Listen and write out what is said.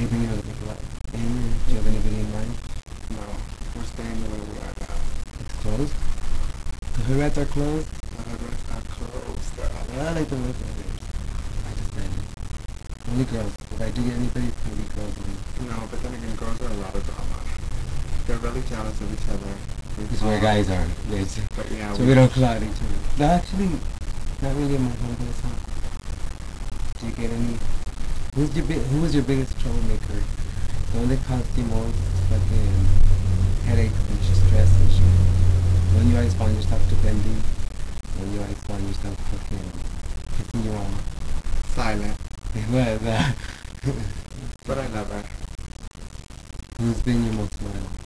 Anything you're looking for in? Do you have anybody in mind? No, we're staying the way we are now. It's closed? The hood rats are closed? The hoodrats are closed. I like the hood rats. I just bet it. Only girls. If I do get anybody, it's gonna be girls only. No, but then again, girls are a lot of drama. They're really jealous of each other. This is where guys are. Yes. But yeah, So we don't cloud each other. No, actually, not really in my hometown. So, do you get any? Who was your biggest troublemaker? The one that caused you most fucking headaches and stress and shit. When you always find yourself defending. When you always find yourself fucking pissing you off. silent. What? But I love her. Who's been your most loyal?